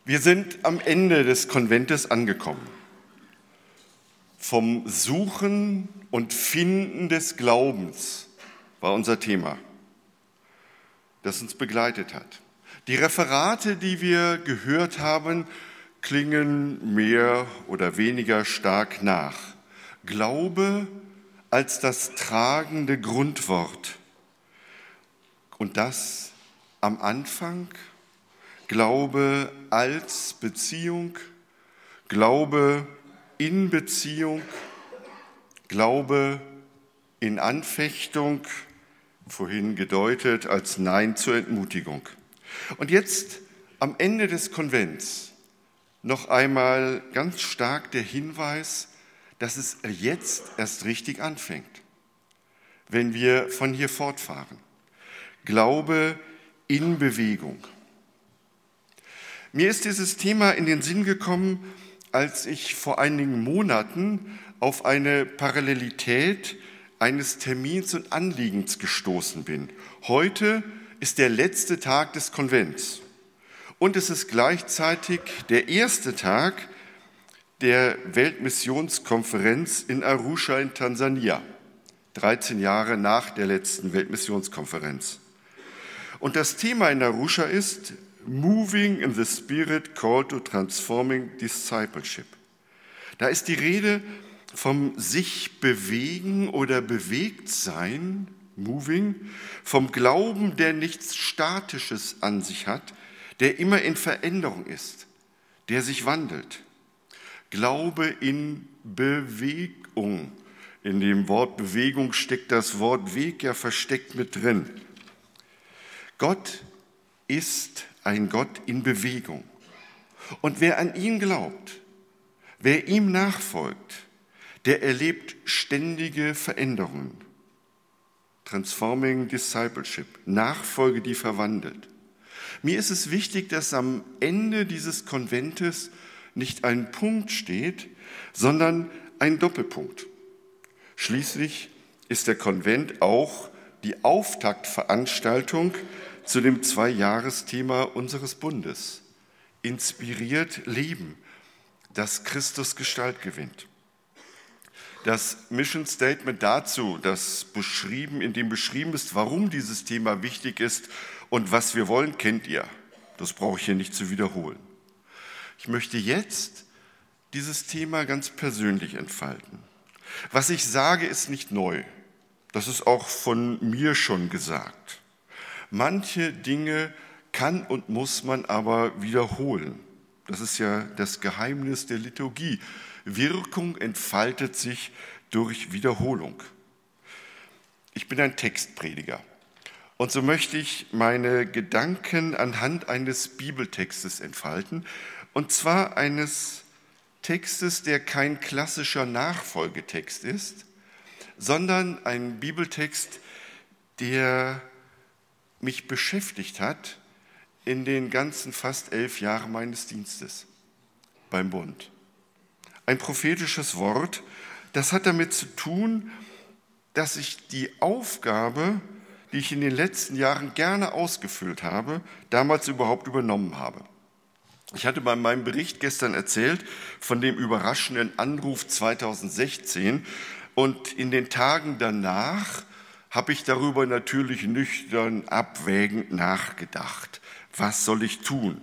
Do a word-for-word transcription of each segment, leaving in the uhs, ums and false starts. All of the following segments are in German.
Wir sind am Ende des Konventes angekommen. Vom Suchen und Finden des Glaubens war unser Thema, das uns begleitet hat. Die Referate, die wir gehört haben, klingen mehr oder weniger stark nach. Glaube als das tragende Grundwort. Und das am Anfang, Glaube als Beziehung, Glaube in Beziehung, Glaube in Anfechtung, vorhin gedeutet als Nein zur Entmutigung. Und jetzt am Ende des Konvents noch einmal ganz stark der Hinweis, dass es jetzt erst richtig anfängt, wenn wir von hier fortfahren. Glaube in Bewegung. Mir ist dieses Thema in den Sinn gekommen, als ich vor einigen Monaten auf eine Parallelität eines Termins und Anliegens gestoßen bin. Heute ist der letzte Tag des Konvents und es ist gleichzeitig der erste Tag der Weltmissionskonferenz in Arusha in Tansania, dreizehn Jahre nach der letzten Weltmissionskonferenz. Und das Thema in Arusha ist Moving in the Spirit, Call to Transforming Discipleship. Da ist die Rede vom sich bewegen oder bewegt sein, moving, vom Glauben, der nichts Statisches an sich hat, der immer in Veränderung ist, der sich wandelt. Glaube in Bewegung. In dem Wort Bewegung steckt das Wort Weg ja versteckt mit drin. Gott ist ein Gott in Bewegung. Und wer an ihn glaubt, wer ihm nachfolgt, der erlebt ständige Veränderungen. Transforming Discipleship, Nachfolge, die verwandelt. Mir ist es wichtig, dass am Ende dieses Konventes nicht ein Punkt steht, sondern ein Doppelpunkt. Schließlich ist der Konvent auch die Auftaktveranstaltung zu dem Zwei-Jahres-Thema unseres Bundes. Inspiriert Leben, das Christus Gestalt gewinnt. Das Mission Statement dazu, das beschrieben, in dem beschrieben ist, warum dieses Thema wichtig ist und was wir wollen, kennt ihr. Das brauche ich hier nicht zu wiederholen. Ich möchte jetzt dieses Thema ganz persönlich entfalten. Was ich sage, ist nicht neu. Das ist auch von mir schon gesagt. Manche Dinge kann und muss man aber wiederholen. Das ist ja das Geheimnis der Liturgie. Wirkung entfaltet sich durch Wiederholung. Ich bin ein Textprediger und so möchte ich meine Gedanken anhand eines Bibeltextes entfalten, und zwar eines Textes, der kein klassischer Nachfolgetext ist, sondern ein Bibeltext, der mich beschäftigt hat in den ganzen fast elf Jahren meines Dienstes beim Bund. Ein prophetisches Wort, das hat damit zu tun, dass ich die Aufgabe, die ich in den letzten Jahren gerne ausgefüllt habe, damals überhaupt übernommen habe. Ich hatte bei meinem Bericht gestern erzählt von dem überraschenden Anruf zweitausendsechzehn und in den Tagen danach habe ich darüber natürlich nüchtern, abwägend nachgedacht. Was soll ich tun?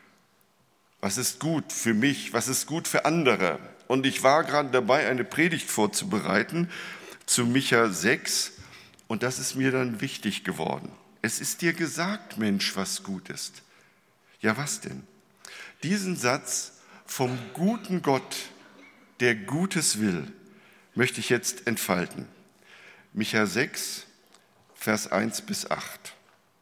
Was ist gut für mich? Was ist gut für andere? Und ich war gerade dabei, eine Predigt vorzubereiten zu Micha sechs und das ist mir dann wichtig geworden. Es ist dir gesagt, Mensch, was gut ist. Ja, was denn? Diesen Satz vom guten Gott, der Gutes will, möchte ich jetzt entfalten. Micha sechs, Vers eins bis acht.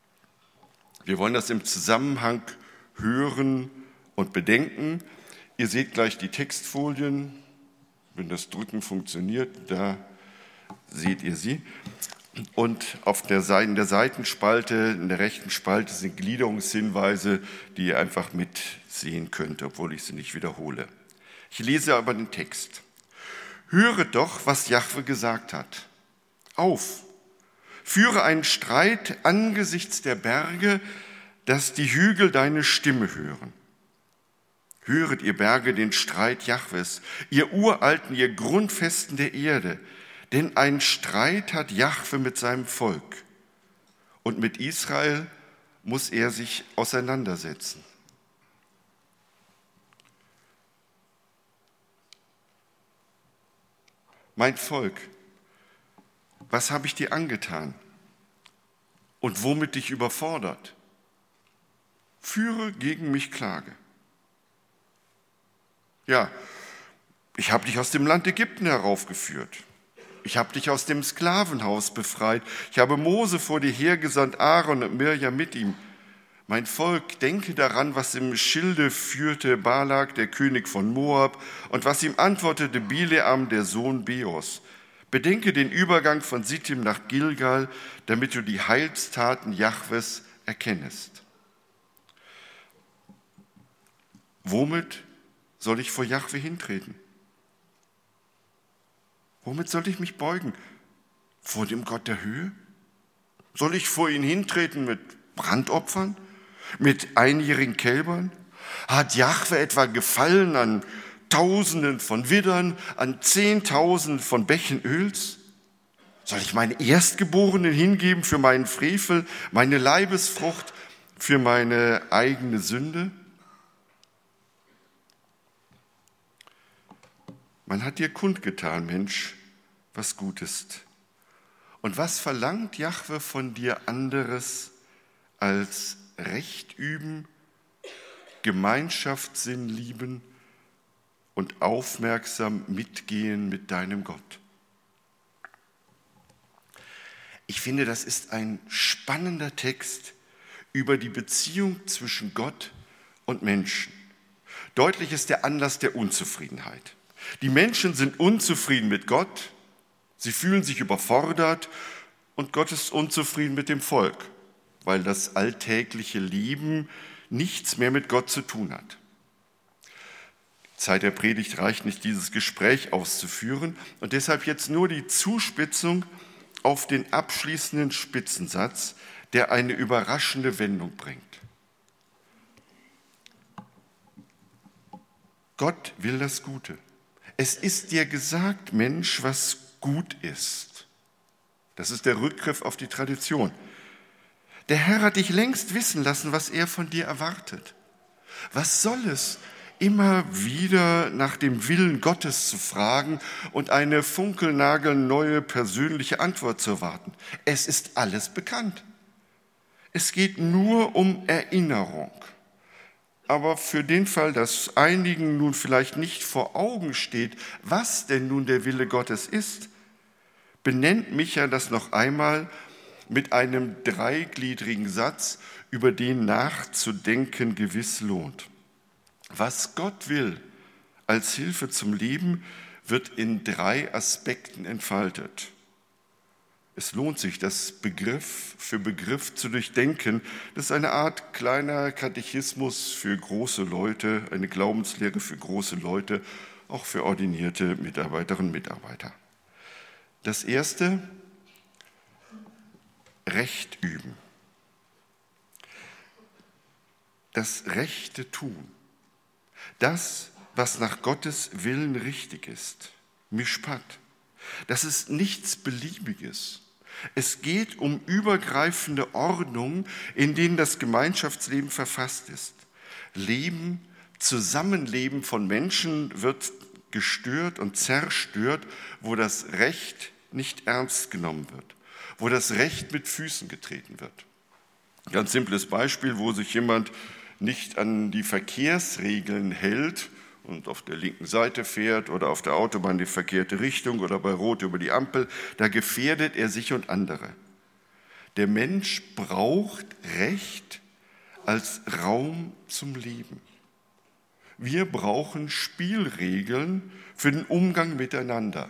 Wir wollen das im Zusammenhang hören und bedenken. Ihr seht gleich die Textfolien. Wenn das Drücken funktioniert, da seht ihr sie. Und auf der Seite, in der Seitenspalte, in der rechten Spalte sind Gliederungshinweise, die ihr einfach mitsehen könnt, obwohl ich sie nicht wiederhole. Ich lese aber den Text. Höret doch, was Jahwe gesagt hat. Auf, führe einen Streit angesichts der Berge, dass die Hügel deine Stimme hören. Höret, ihr Berge, den Streit Jahwes, ihr Uralten, ihr Grundfesten der Erde. Denn einen Streit hat Jahwe mit seinem Volk. Und mit Israel muss er sich auseinandersetzen. Mein Volk, was habe ich dir angetan und womit dich überfordert? Führe gegen mich Klage. Ja, ich habe dich aus dem Land Ägypten heraufgeführt. Ich habe dich aus dem Sklavenhaus befreit. Ich habe Mose vor dir hergesandt, Aaron und Mirjam mit ihm. Mein Volk, denke daran, was im Schilde führte Balak, der König von Moab, und was ihm antwortete Bileam, der Sohn Beos. Bedenke den Übergang von Sittim nach Gilgal, damit du die Heilstaten Jahwes erkennest. Womit soll ich vor Jahwe hintreten? Womit soll ich mich beugen? Vor dem Gott der Höhe? Soll ich vor ihn hintreten mit Brandopfern? Mit einjährigen Kälbern? Hat Jahwe etwa Gefallen an Tausenden von Widdern, an Zehntausenden von Bächen Öls? Soll ich meine Erstgeborenen hingeben für meinen Frevel, meine Leibesfrucht für meine eigene Sünde? Man hat dir kundgetan, Mensch, was gut ist. Und was verlangt Jahwe von dir anderes als Recht üben, Gemeinschaftssinn lieben und aufmerksam mitgehen mit deinem Gott? Ich finde, das ist ein spannender Text über die Beziehung zwischen Gott und Menschen. Deutlich ist der Anlass der Unzufriedenheit. Die Menschen sind unzufrieden mit Gott, sie fühlen sich überfordert und Gott ist unzufrieden mit dem Volk, weil das alltägliche Leben nichts mehr mit Gott zu tun hat. Die Zeit der Predigt reicht nicht, dieses Gespräch auszuführen und deshalb jetzt nur die Zuspitzung auf den abschließenden Spitzensatz, der eine überraschende Wendung bringt. Gott will das Gute. Es ist dir gesagt, Mensch, was gut ist. Das ist der Rückgriff auf die Tradition. Der Herr hat dich längst wissen lassen, was er von dir erwartet. Was soll es, immer wieder nach dem Willen Gottes zu fragen und eine funkelnagelneue persönliche Antwort zu erwarten? Es ist alles bekannt. Es geht nur um Erinnerung. Aber für den Fall, dass einigen nun vielleicht nicht vor Augen steht, was denn nun der Wille Gottes ist, benennt Micha das noch einmal mit einem dreigliedrigen Satz, über den nachzudenken gewiss lohnt. Was Gott will als Hilfe zum Leben, wird in drei Aspekten entfaltet. Es lohnt sich, das Begriff für Begriff zu durchdenken. Das ist eine Art kleiner Katechismus für große Leute, eine Glaubenslehre für große Leute, auch für ordinierte Mitarbeiterinnen und Mitarbeiter. Das erste, Recht üben. Das rechte Tun. Das, was nach Gottes Willen richtig ist. Mishpat. Das ist nichts Beliebiges. Es geht um übergreifende Ordnung, in denen das Gemeinschaftsleben verfasst ist. Leben, Zusammenleben von Menschen wird gestört und zerstört, wo das Recht nicht ernst genommen wird, wo das Recht mit Füßen getreten wird. Ganz simples Beispiel, wo sich jemand nicht an die Verkehrsregeln hält und auf der linken Seite fährt oder auf der Autobahn die verkehrte Richtung oder bei Rot über die Ampel, da gefährdet er sich und andere. Der Mensch braucht Recht als Raum zum Leben. Wir brauchen Spielregeln für den Umgang miteinander.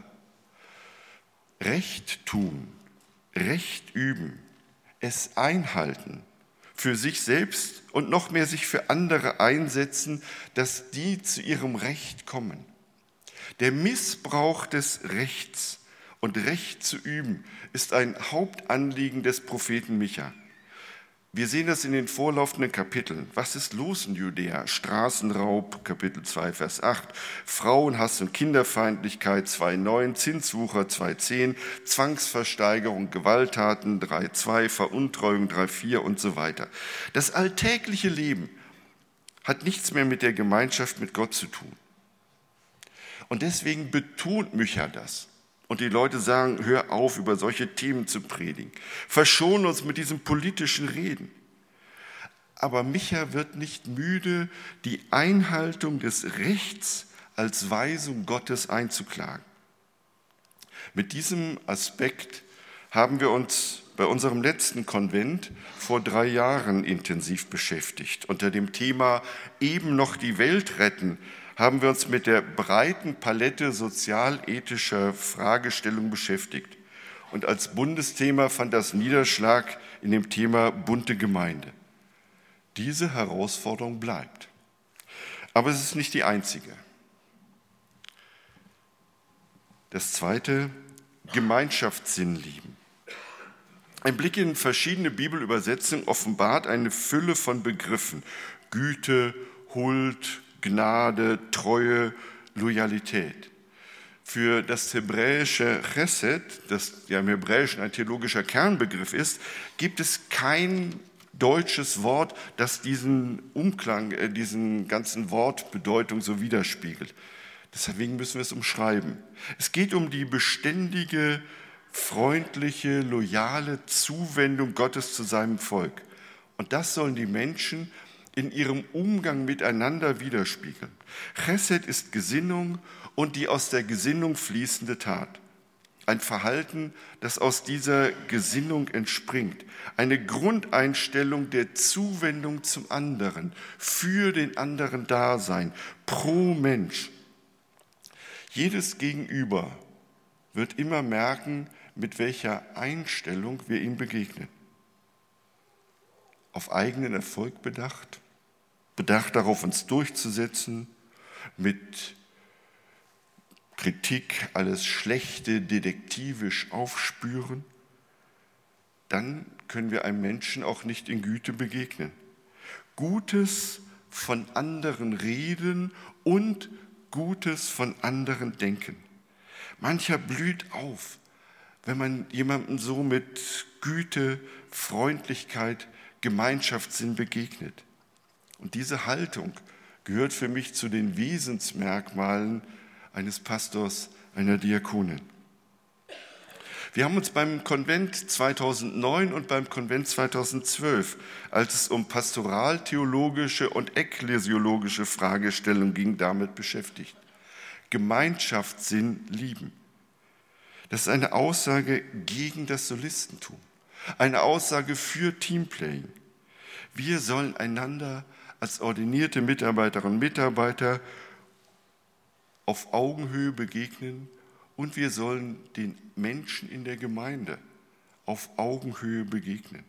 Recht tun, Recht üben, es einhalten, für sich selbst und noch mehr sich für andere einsetzen, dass die zu ihrem Recht kommen. Der Missbrauch des Rechts und Recht zu üben ist ein Hauptanliegen des Propheten Micha. Wir sehen das in den vorlaufenden Kapiteln. Was ist los in Judäa? Straßenraub, Kapitel zwei, Vers acht, Frauenhass und Kinderfeindlichkeit, zwei neun, Zinswucher, zwei zehn, Zwangsversteigerung, Gewalttaten, drei zwei, Veruntreuung, drei vier und so weiter. Das alltägliche Leben hat nichts mehr mit der Gemeinschaft mit Gott zu tun. Und deswegen betont Micha das. Und die Leute sagen, hör auf, über solche Themen zu predigen. Verschone uns mit diesem politischen Reden. Aber Micha wird nicht müde, die Einhaltung des Rechts als Weisung Gottes einzuklagen. Mit diesem Aspekt haben wir uns bei unserem letzten Konvent vor drei Jahren intensiv beschäftigt. Unter dem Thema eben noch die Welt retten haben wir uns mit der breiten Palette sozialethischer Fragestellungen beschäftigt. Und als Bundesthema fand das Niederschlag in dem Thema bunte Gemeinde. Diese Herausforderung bleibt. Aber es ist nicht die einzige. Das zweite, Gemeinschaftssinn lieben. Ein Blick in verschiedene Bibelübersetzungen offenbart eine Fülle von Begriffen. Güte, Huld, Gnade, Treue, Loyalität. Für das hebräische Chesed, das ja im Hebräischen ein theologischer Kernbegriff ist, gibt es kein deutsches Wort, das diesen Umklang, äh, diesen ganzen Wortbedeutung so widerspiegelt. Deswegen müssen wir es umschreiben. Es geht um die beständige, freundliche, loyale Zuwendung Gottes zu seinem Volk. Und das sollen die Menschen in ihrem Umgang miteinander widerspiegeln. Chesed ist Gesinnung und die aus der Gesinnung fließende Tat. Ein Verhalten, das aus dieser Gesinnung entspringt. Eine Grundeinstellung der Zuwendung zum anderen, für den anderen Dasein, pro Mensch. Jedes Gegenüber wird immer merken, mit welcher Einstellung wir ihm begegnen. Auf eigenen Erfolg bedacht, bedacht darauf, uns durchzusetzen, mit Kritik alles Schlechte detektivisch aufspüren, dann können wir einem Menschen auch nicht in Güte begegnen. Gutes von anderen reden und Gutes von anderen denken. Mancher blüht auf, wenn man jemandem so mit Güte, Freundlichkeit, Gemeinschaftssinn begegnet. Und diese Haltung gehört für mich zu den Wesensmerkmalen eines Pastors, einer Diakonin. Wir haben uns beim Konvent zweitausendneun und beim Konvent zweitausendzwölf, als es um pastoral-theologische und ekklesiologische Fragestellungen ging, damit beschäftigt. Gemeinschaftssinn lieben. Das ist eine Aussage gegen das Solistentum, eine Aussage für Teamplaying. Wir sollen einander als ordinierte Mitarbeiterinnen und Mitarbeiter auf Augenhöhe begegnen und wir sollen den Menschen in der Gemeinde auf Augenhöhe begegnen.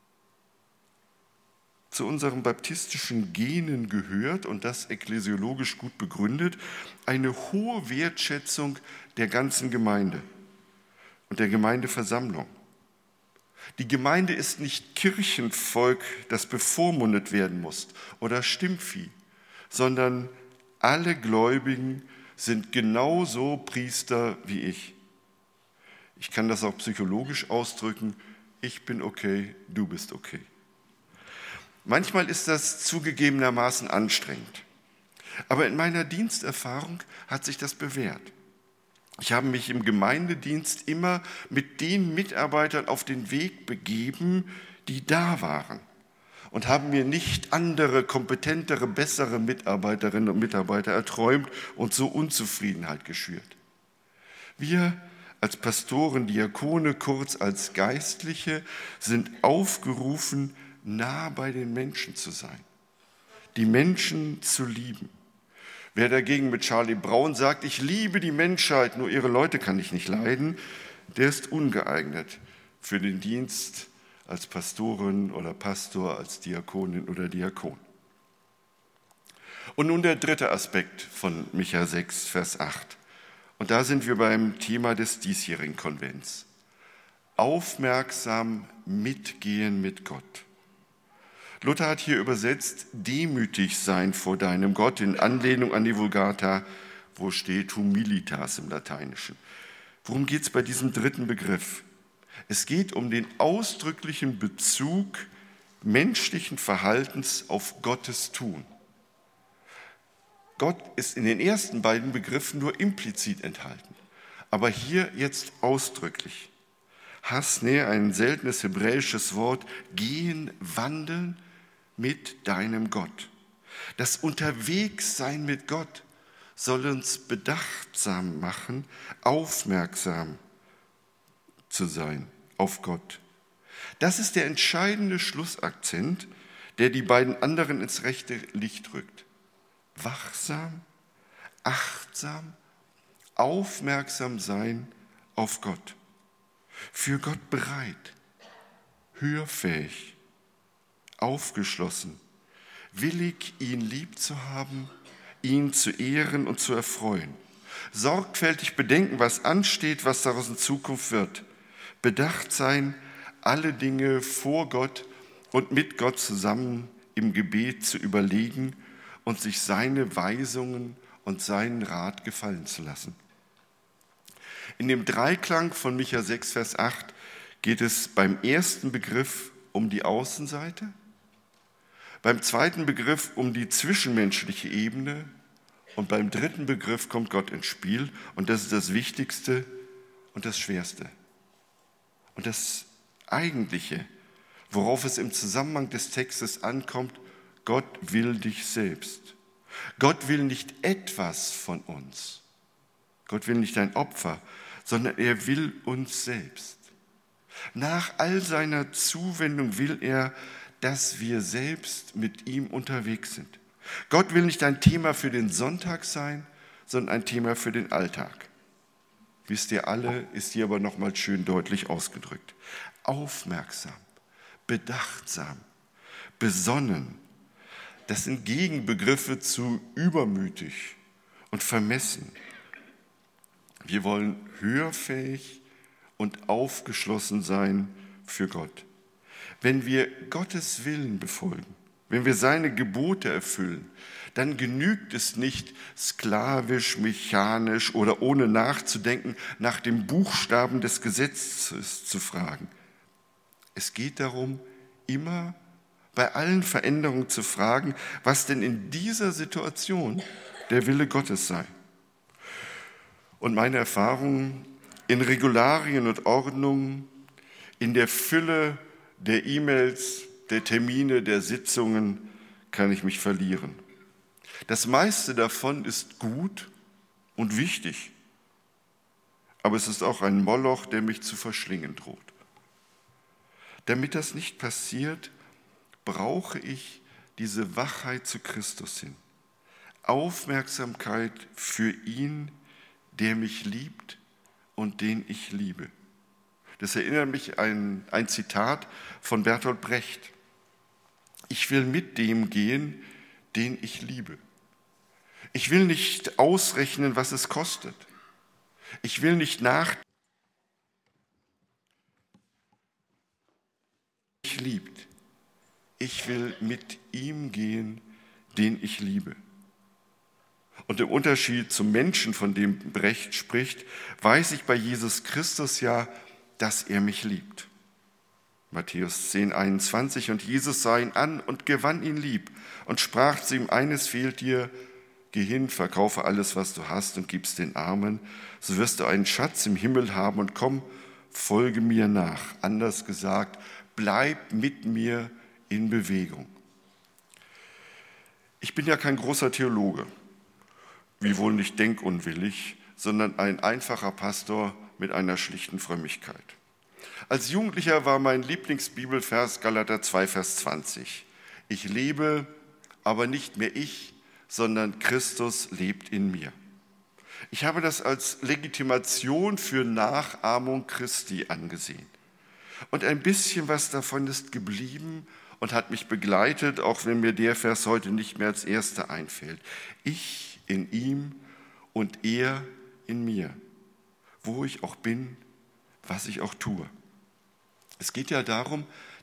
Zu unseren baptistischen Genen gehört, und das ekklesiologisch gut begründet, eine hohe Wertschätzung der ganzen Gemeinde und der Gemeindeversammlung. Die Gemeinde ist nicht Kirchenvolk, das bevormundet werden muss oder Stimmvieh, sondern alle Gläubigen sind genauso Priester wie ich. Ich kann das auch psychologisch ausdrücken. Ich bin okay, du bist okay. Manchmal ist das zugegebenermaßen anstrengend. Aber in meiner Diensterfahrung hat sich das bewährt. Ich habe mich im Gemeindedienst immer mit den Mitarbeitern auf den Weg begeben, die da waren. Und haben mir nicht andere, kompetentere, bessere Mitarbeiterinnen und Mitarbeiter erträumt und so Unzufriedenheit geschürt. Wir als Pastoren, Diakone, kurz als Geistliche, sind aufgerufen, nah bei den Menschen zu sein, die Menschen zu lieben. Wer dagegen mit Charlie Brown sagt, ich liebe die Menschheit, nur ihre Leute kann ich nicht leiden, der ist ungeeignet für den Dienst als Pastorin oder Pastor, als Diakonin oder Diakon. Und nun der dritte Aspekt von Micha sechs, Vers acht. Und da sind wir beim Thema des diesjährigen Konvents. Aufmerksam mitgehen mit Gott. Luther hat hier übersetzt, demütig sein vor deinem Gott, in Anlehnung an die Vulgata, wo steht humilitas im Lateinischen. Worum geht es bei diesem dritten Begriff? Es geht um den ausdrücklichen Bezug menschlichen Verhaltens auf Gottes Tun. Gott ist in den ersten beiden Begriffen nur implizit enthalten, aber hier jetzt ausdrücklich. Hasne, ein seltenes hebräisches Wort, gehen, wandeln mit deinem Gott. Das Unterwegssein mit Gott soll uns bedachtsam machen, aufmerksam zu sein auf Gott. Das ist der entscheidende Schlussakzent, der die beiden anderen ins rechte Licht rückt. Wachsam, achtsam, aufmerksam sein auf Gott. Für Gott bereit, hörfähig, aufgeschlossen, willig, ihn lieb zu haben, ihn zu ehren und zu erfreuen. Sorgfältig bedenken, was ansteht, was daraus in Zukunft wird. Bedacht sein, alle Dinge vor Gott und mit Gott zusammen im Gebet zu überlegen und sich seine Weisungen und seinen Rat gefallen zu lassen. In dem Dreiklang von Micha sechs, Vers acht geht es beim ersten Begriff um die Außenseite, beim zweiten Begriff um die zwischenmenschliche Ebene und beim dritten Begriff kommt Gott ins Spiel und das ist das Wichtigste und das Schwerste. Und das Eigentliche, worauf es im Zusammenhang des Textes ankommt, Gott will dich selbst. Gott will nicht etwas von uns. Gott will nicht ein Opfer, sondern er will uns selbst. Nach all seiner Zuwendung will er, dass wir selbst mit ihm unterwegs sind. Gott will nicht ein Thema für den Sonntag sein, sondern ein Thema für den Alltag. Wisst ihr alle, ist hier aber nochmal schön deutlich ausgedrückt. Aufmerksam, bedachtsam, besonnen. Das sind Gegenbegriffe zu übermütig und vermessen. Wir wollen hörfähig und aufgeschlossen sein für Gott. Wenn wir Gottes Willen befolgen, wenn wir seine Gebote erfüllen, dann genügt es nicht, sklavisch, mechanisch oder ohne nachzudenken nach dem Buchstaben des Gesetzes zu fragen. Es geht darum, immer bei allen Veränderungen zu fragen, was denn in dieser Situation der Wille Gottes sei. Und meine Erfahrungen in Regularien und Ordnungen, in der Fülle der E-Mails, der Termine, der Sitzungen kann ich mich verlieren. Das meiste davon ist gut und wichtig, aber es ist auch ein Moloch, der mich zu verschlingen droht. Damit das nicht passiert, brauche ich diese Wachheit zu Christus hin, Aufmerksamkeit für ihn, der mich liebt und den ich liebe. Das erinnert mich an ein Zitat von Bertolt Brecht. Ich will mit dem gehen, den ich liebe. Ich will nicht ausrechnen, was es kostet. Ich will nicht nachdenken, was mich liebt. Ich will mit ihm gehen, den ich liebe. Und im Unterschied zum Menschen, von dem Brecht spricht, weiß ich bei Jesus Christus ja, dass er mich liebt. Matthäus zehn, einundzwanzig. Und Jesus sah ihn an und gewann ihn lieb und sprach zu ihm, eines fehlt dir, geh hin, verkaufe alles, was du hast und gib's den Armen, so wirst du einen Schatz im Himmel haben und komm, folge mir nach. Anders gesagt, bleib mit mir in Bewegung. Ich bin ja kein großer Theologe, wiewohl nicht denkunwillig, sondern ein einfacher Pastor mit einer schlichten Frömmigkeit. Als Jugendlicher war mein Lieblingsbibelvers Galater zwei, Vers zwanzig. Ich lebe, aber nicht mehr ich, sondern Christus lebt in mir. Ich habe das als Legitimation für Nachahmung Christi angesehen. Und ein bisschen was davon ist geblieben und hat mich begleitet, auch wenn mir der Vers heute nicht mehr als erster einfällt. Ich in ihm und er in mir, wo ich auch bin, was ich auch tue. Es geht ja darum,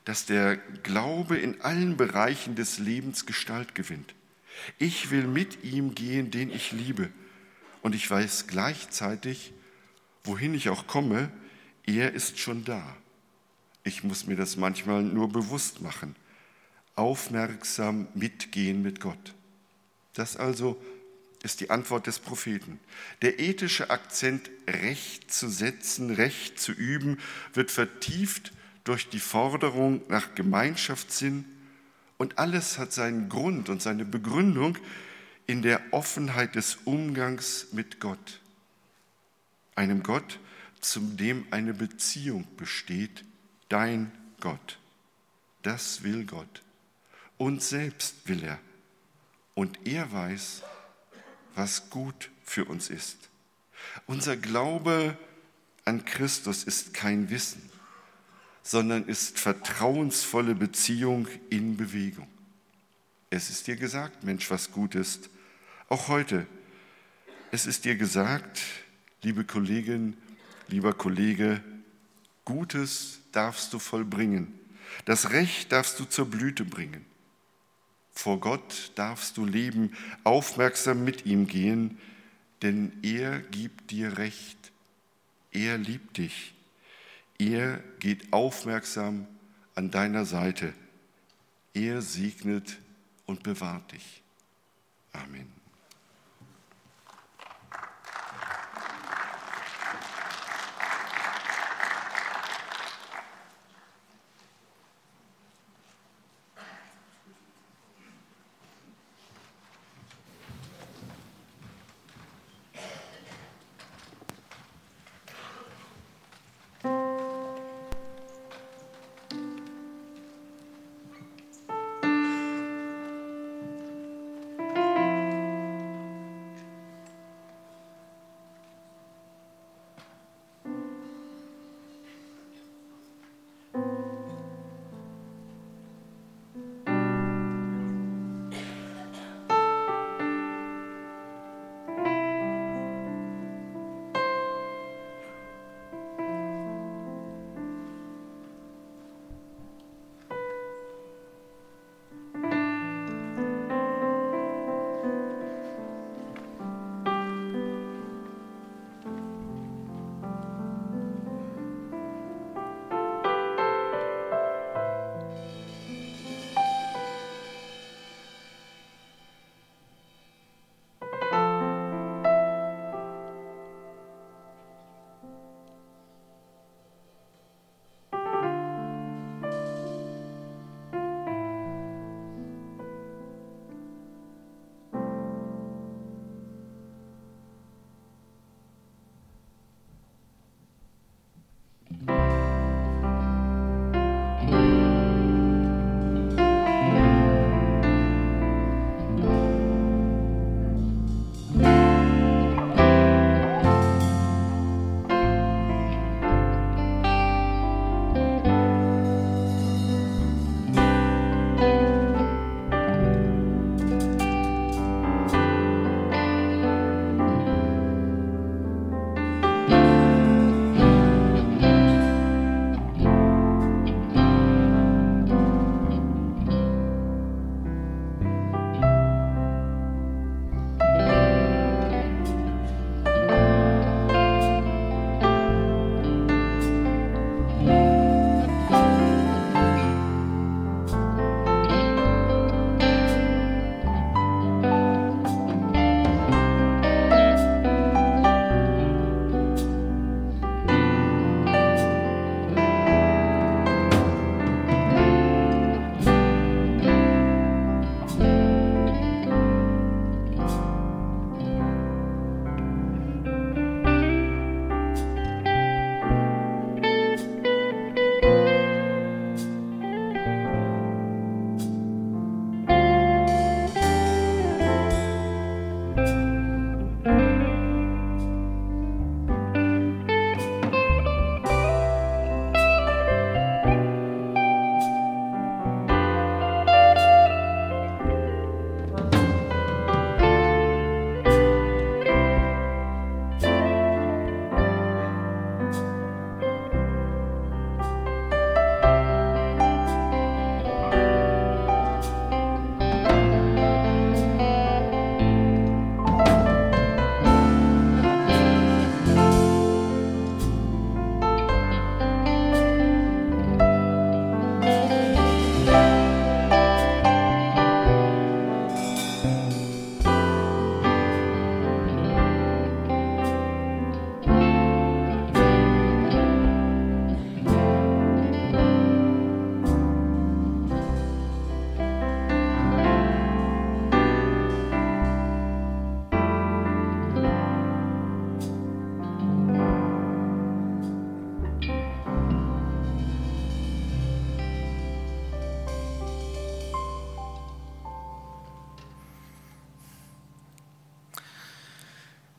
dass der Glaube in allen Bereichen des Lebens Gestalt gewinnt. Ich will mit ihm gehen, den ich liebe. Und ich weiß gleichzeitig, wohin ich auch komme, er ist schon da. Ich muss mir das manchmal nur bewusst machen. Aufmerksam mitgehen mit Gott. Das also ist die Antwort des Propheten. Der ethische Akzent, Recht zu setzen, Recht zu üben, wird vertieft durch die Forderung nach Gemeinschaftssinn, und alles hat seinen Grund und seine Begründung in der Offenheit des Umgangs mit Gott. Einem Gott, zu dem eine Beziehung besteht, dein Gott. Das will Gott. Uns selbst will er. Und er weiß, was gut für uns ist. Unser Glaube an Christus ist kein Wissen, sondern ist vertrauensvolle Beziehung in Bewegung. Es ist dir gesagt, Mensch, was gut ist. Auch heute. Es ist dir gesagt, liebe Kollegin, lieber Kollege, Gutes darfst du vollbringen. Das Recht darfst du zur Blüte bringen. Vor Gott darfst du leben, aufmerksam mit ihm gehen, denn er gibt dir Recht. Er liebt dich. Er geht aufmerksam an deiner Seite. Er segnet und bewahrt dich. Amen.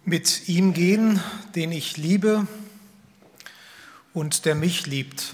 Mit ihm gehen, den ich liebe und der mich liebt.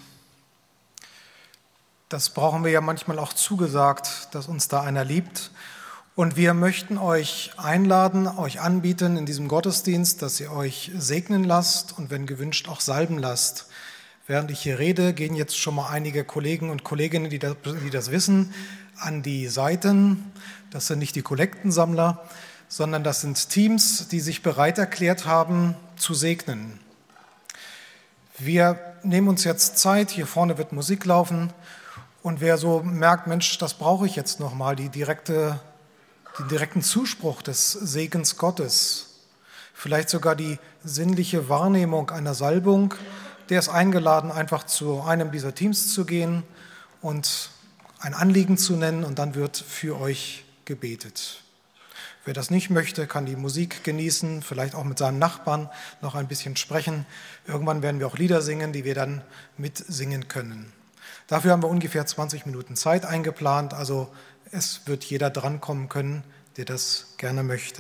Das brauchen wir ja manchmal auch zugesagt, dass uns da einer liebt. Und wir möchten euch einladen, euch anbieten in diesem Gottesdienst, dass ihr euch segnen lasst und wenn gewünscht auch salben lasst. Während ich hier rede, gehen jetzt schon mal einige Kollegen und Kolleginnen, die das, die das wissen, an die Seiten. Das sind nicht die Kollektensammler, sondern das sind Teams, die sich bereit erklärt haben, zu segnen. Wir nehmen uns jetzt Zeit, hier vorne wird Musik laufen und wer so merkt, Mensch, das brauche ich jetzt nochmal, die direkte, den direkten Zuspruch des Segens Gottes, vielleicht sogar die sinnliche Wahrnehmung einer Salbung, der ist eingeladen, einfach zu einem dieser Teams zu gehen und ein Anliegen zu nennen und dann wird für euch gebetet. Wer das nicht möchte, kann die Musik genießen, vielleicht auch mit seinem Nachbarn noch ein bisschen sprechen. Irgendwann werden wir auch Lieder singen, die wir dann mitsingen können. Dafür haben wir ungefähr zwanzig Minuten Zeit eingeplant, also es wird jeder drankommen können, der das gerne möchte.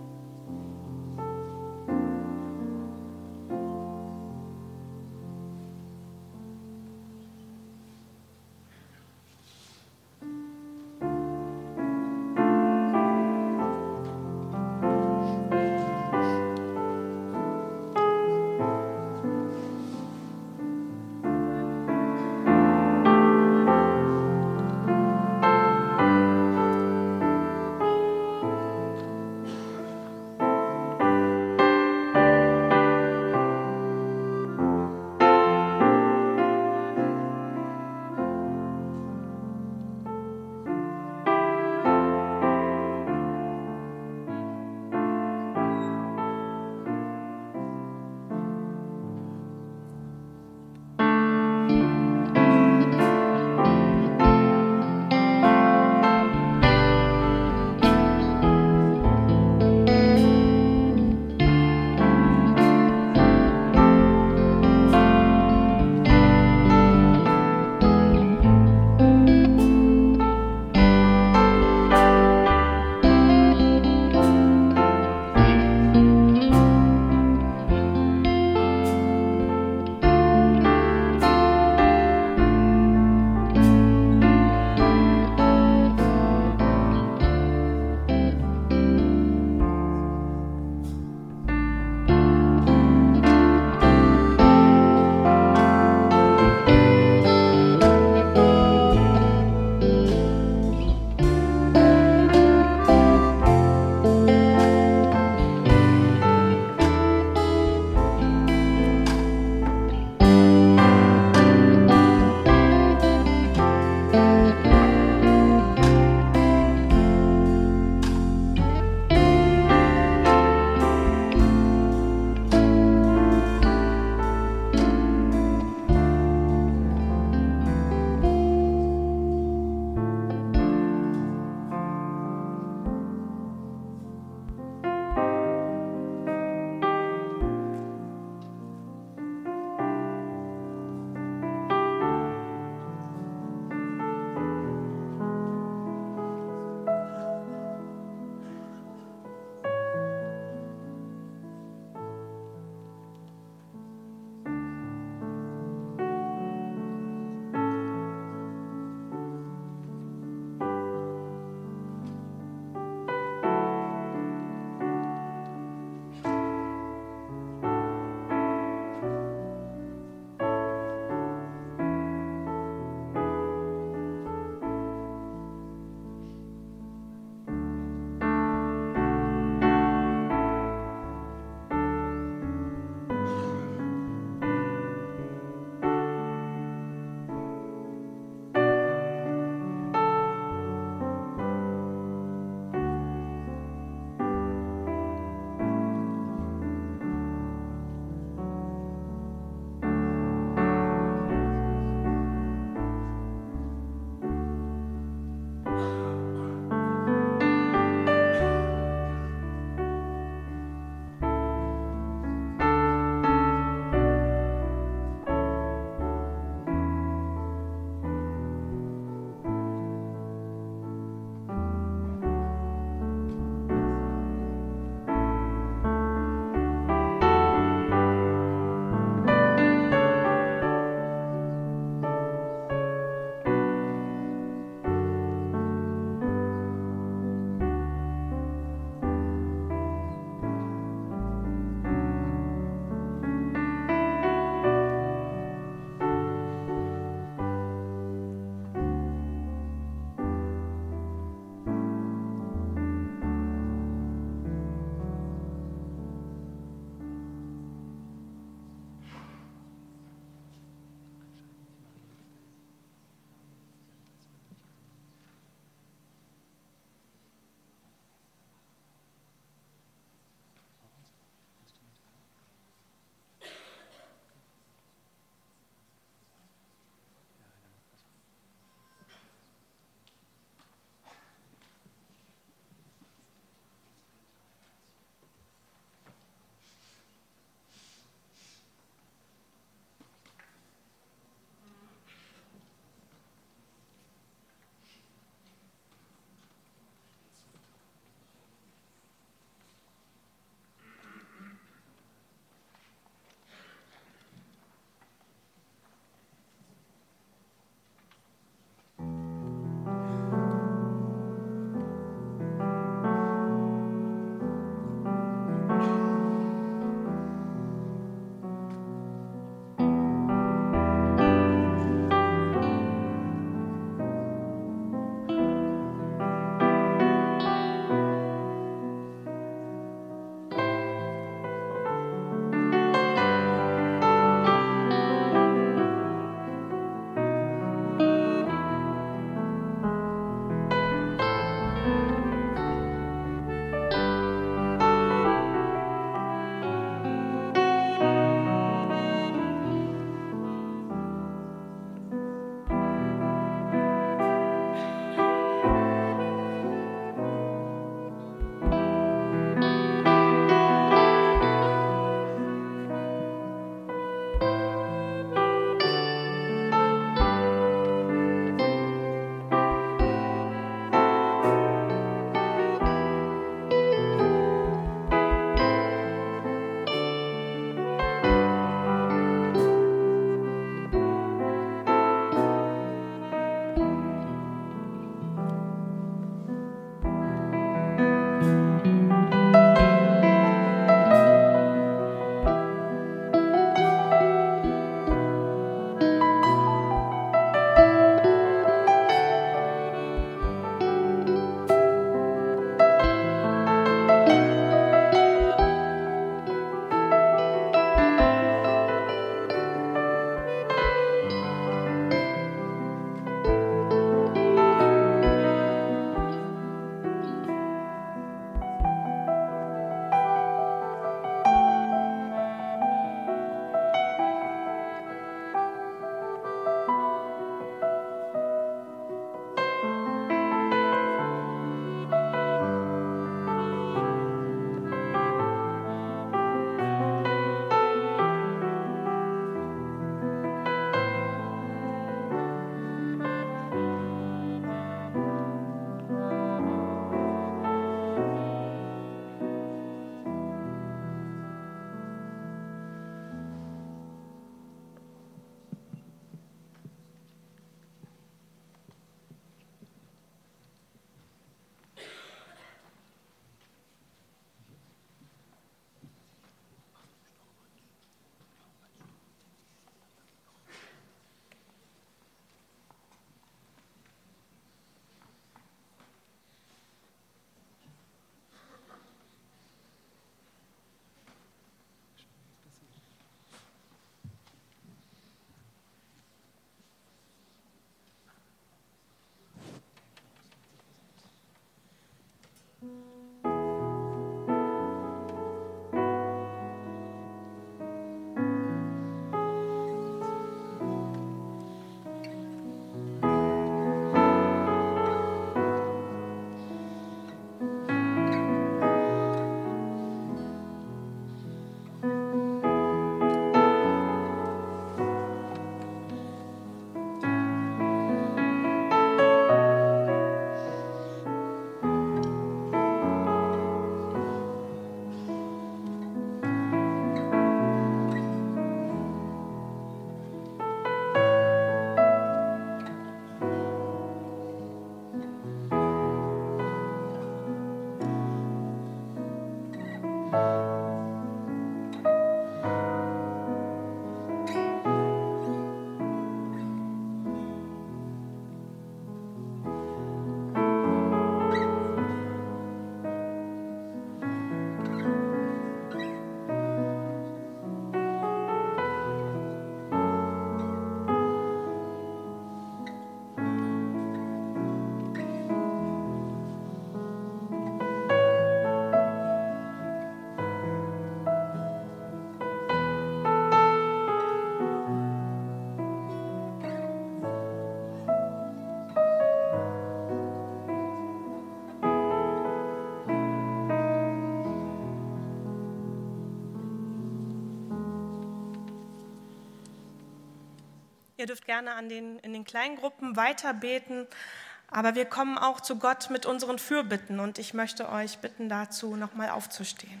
Ihr dürft gerne an den, in den Kleingruppen weiter beten, aber wir kommen auch zu Gott mit unseren Fürbitten und ich möchte euch bitten, dazu nochmal aufzustehen.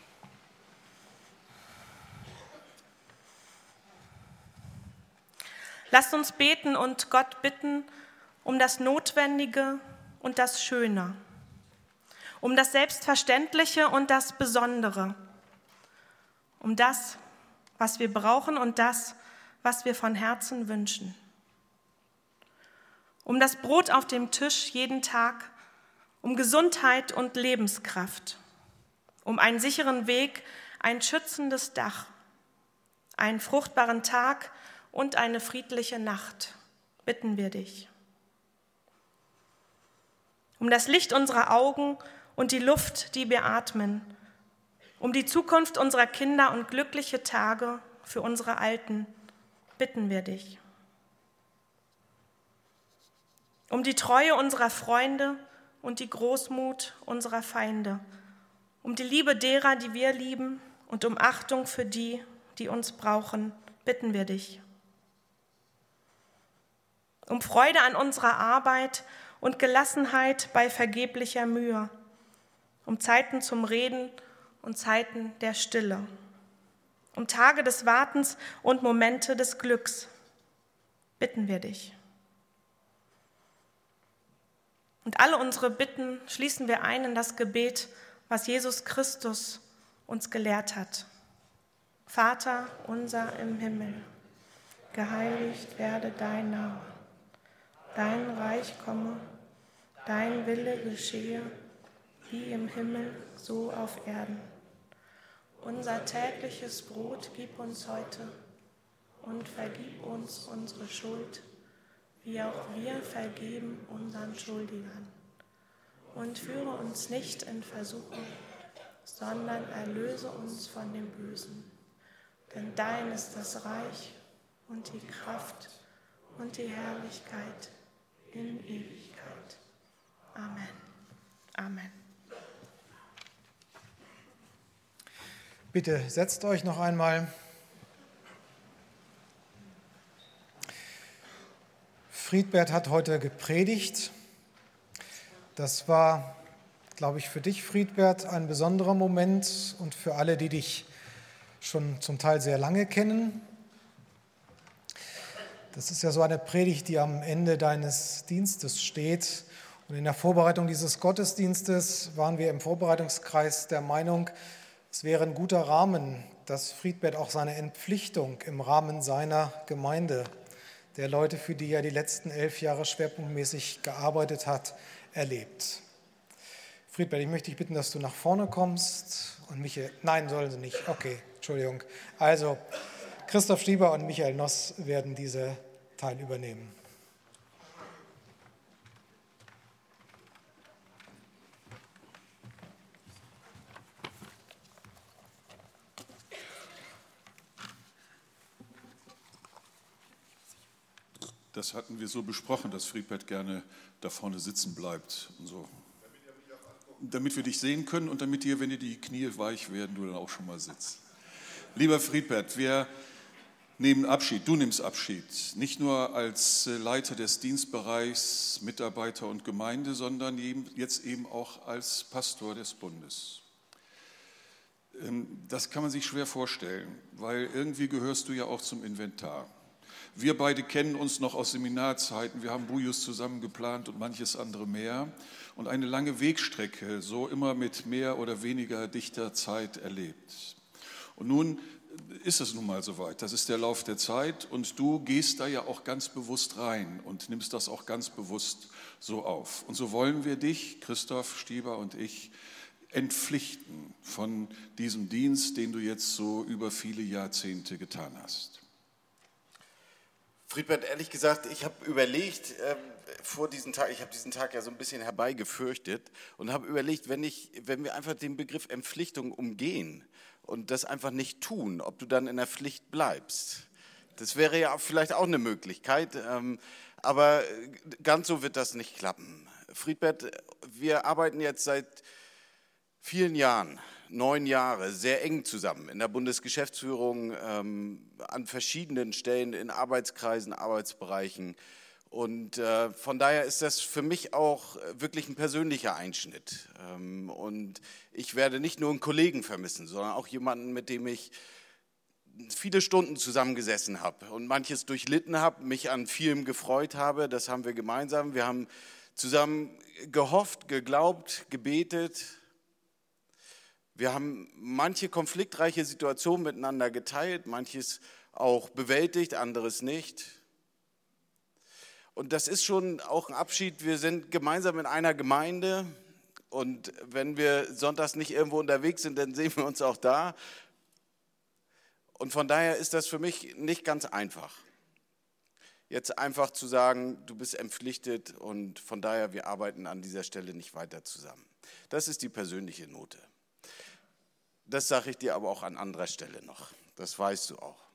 Lasst uns beten und Gott bitten um das Notwendige und das Schöne, um das Selbstverständliche und das Besondere, um das, was wir brauchen und das, was wir von Herzen wünschen. Um das Brot auf dem Tisch jeden Tag, um Gesundheit und Lebenskraft, um einen sicheren Weg, ein schützendes Dach, einen fruchtbaren Tag und eine friedliche Nacht, bitten wir dich. Um das Licht unserer Augen und die Luft, die wir atmen, um die Zukunft unserer Kinder und glückliche Tage für unsere Alten, bitten wir dich. Um die Treue unserer Freunde und die Großmut unserer Feinde, um die Liebe derer, die wir lieben und um Achtung für die, die uns brauchen, bitten wir dich. Um Freude an unserer Arbeit und Gelassenheit bei vergeblicher Mühe, um Zeiten zum Reden und Zeiten der Stille, um Tage des Wartens und Momente des Glücks, bitten wir dich. Und alle unsere Bitten schließen wir ein in das Gebet, was Jesus Christus uns gelehrt hat. Vater unser im Himmel, geheiligt werde dein Name, dein Reich komme, dein Wille geschehe, wie im Himmel, so auf Erden. Unser tägliches Brot gib uns heute und vergib uns unsere Schuld, wie auch wir vergeben unseren Schuldigern. Und führe uns nicht in Versuchung, sondern erlöse uns von dem Bösen. Denn dein ist das Reich und die Kraft und die Herrlichkeit in Ewigkeit. Amen. Amen. Bitte setzt euch noch einmal. Friedbert hat heute gepredigt. Das war, glaube ich, für dich, Friedbert, ein besonderer Moment und für alle, die dich schon zum Teil sehr lange kennen. Das ist ja so eine Predigt, die am Ende deines Dienstes steht. Und in der Vorbereitung dieses Gottesdienstes waren wir im Vorbereitungskreis der Meinung, es wäre ein guter Rahmen, dass Friedbert auch seine Entpflichtung im Rahmen seiner Gemeinde, der Leute, für die er die letzten elf Jahre schwerpunktmäßig gearbeitet hat, erlebt. Friedbert, ich möchte dich bitten, dass du nach vorne kommst und Michael, nein, sollen sie nicht, okay, Entschuldigung. Also Christoph Stieber und Michael Noss werden diese Teil übernehmen. Das hatten wir so besprochen, dass Friedbert gerne da vorne sitzen bleibt und so. Damit wir dich sehen können und damit dir, wenn dir die Knie weich werden, du dann auch schon mal sitzt. Lieber Friedbert, wir nehmen Abschied, du nimmst Abschied, nicht nur als Leiter des Dienstbereichs, Mitarbeiter und Gemeinde, sondern jetzt eben auch als Pastor des Bundes. Das kann man sich schwer vorstellen, weil irgendwie gehörst du ja auch zum Inventar. Wir beide kennen uns noch aus Seminarzeiten. Wir haben Bujus zusammen geplant und manches andere mehr. Und eine lange Wegstrecke, so immer mit mehr oder weniger dichter Zeit erlebt. Und nun ist es nun mal soweit. Das ist der Lauf der Zeit und du gehst da ja auch ganz bewusst rein und nimmst das auch ganz bewusst so auf. Und so wollen wir dich, Christoph Stieber und ich, entpflichten von diesem Dienst, den du jetzt so über viele Jahrzehnte getan hast. Friedbert, ehrlich gesagt, ich habe überlegt, äh, vor diesem Tag, ich habe diesen Tag ja so ein bisschen herbeigefürchtet und habe überlegt, wenn, ich, wenn wir einfach den Begriff Entpflichtung umgehen und das einfach nicht tun, ob du dann in der Pflicht bleibst. Das wäre ja vielleicht auch eine Möglichkeit, ähm, aber ganz so wird das nicht klappen. Friedbert, wir arbeiten jetzt seit vielen Jahren, neun Jahre, sehr eng zusammen in der Bundesgeschäftsführung, ähm, an verschiedenen Stellen, in Arbeitskreisen, Arbeitsbereichen. Und äh, von daher ist das für mich auch wirklich ein persönlicher Einschnitt. Ähm, und ich werde nicht nur einen Kollegen vermissen, sondern auch jemanden, mit dem ich viele Stunden zusammengesessen habe und manches durchlitten habe, mich an vielem gefreut habe. Das haben wir gemeinsam. Wir haben zusammen gehofft, geglaubt, gebetet. Wir haben manche konfliktreiche Situationen miteinander geteilt, manches auch bewältigt, anderes nicht. Und das ist schon auch ein Abschied. Wir sind gemeinsam in einer Gemeinde und wenn wir sonntags nicht irgendwo unterwegs sind, dann sehen wir uns auch da. Und von daher ist das für mich nicht ganz einfach. Jetzt einfach zu sagen, du bist entpflichtet und von daher, wir arbeiten an dieser Stelle nicht weiter zusammen. Das ist die persönliche Note. Das sage ich dir aber auch an anderer Stelle noch. Das weißt du auch.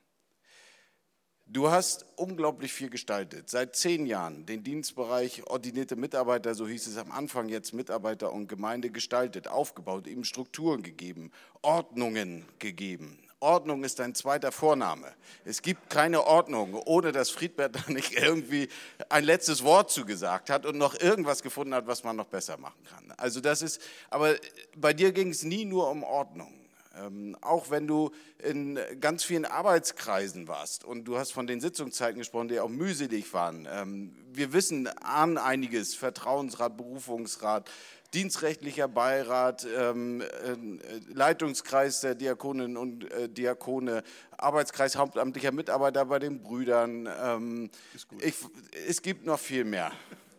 Du hast unglaublich viel gestaltet. Seit zehn Jahren den Dienstbereich ordinierte Mitarbeiter, so hieß es am Anfang, jetzt Mitarbeiter und Gemeinde gestaltet, aufgebaut, ihm Strukturen gegeben, Ordnungen gegeben. Ordnung ist dein zweiter Vorname. Es gibt keine Ordnung, ohne dass Friedbert da nicht irgendwie ein letztes Wort zugesagt hat und noch irgendwas gefunden hat, was man noch besser machen kann. Also das ist, aber bei dir ging es nie nur um Ordnung. Ähm, auch wenn du in ganz vielen Arbeitskreisen warst und du hast von den Sitzungszeiten gesprochen, die auch mühselig waren. Ähm, wir wissen an einiges, Vertrauensrat, Berufungsrat, dienstrechtlicher Beirat, ähm, äh, Leitungskreis der Diakoninnen und äh, Diakone, Arbeitskreis hauptamtlicher Mitarbeiter bei den Brüdern. Ähm, ich, es gibt noch viel mehr.